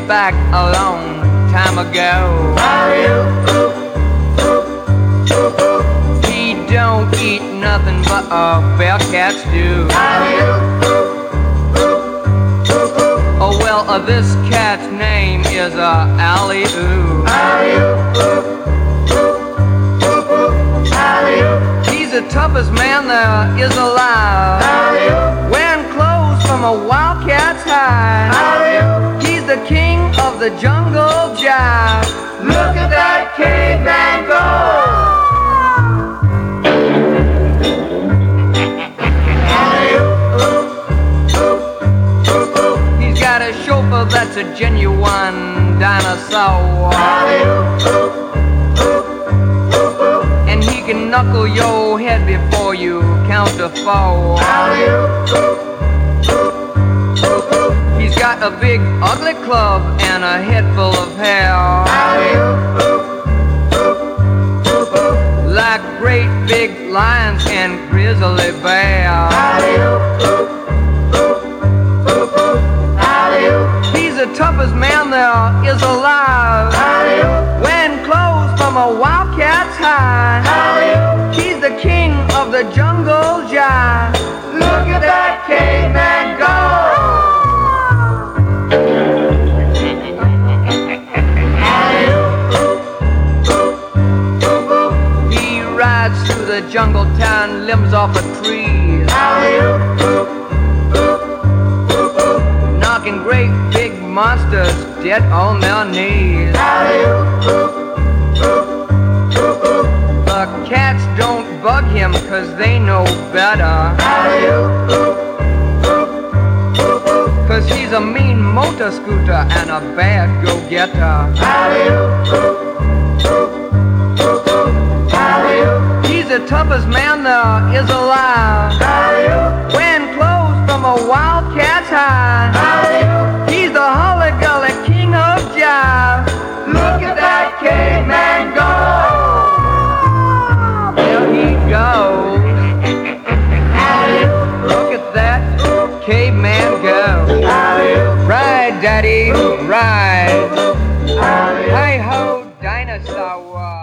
back a long time ago. He don't eat nothing but bear cats do. Oh well, this cat's name is Alley-oo. He's the toughest man there is alive. Wearing clothes from a wildcat's hide. He's the king of the jungle jive. Look at that caveman go! He's got a chauffeur that's a genuine dinosaur. And he can knuckle your head before you count to 4. He's got a big ugly club and a head full of hair. Like great big lions and grizzly bears. He's the toughest man there is alive. Wearing clothes from a wildcat's hide. He's the king of the jungle jive. Look at that caveman go! He rides through the jungle town, limbs off of trees. Knocking great big monsters dead on their knees. The cats don't bug him 'cause they know better. 'Cause he's a mean motor scooter and a bad go-getter. He's the toughest man there is alive. Wearing clothes from a wildcat's hide. He's the holly-gully king of jive. Look at that caveman go! There he goes. Look at that caveman go. Ride, daddy, ride. Hi-ho, dinosaur.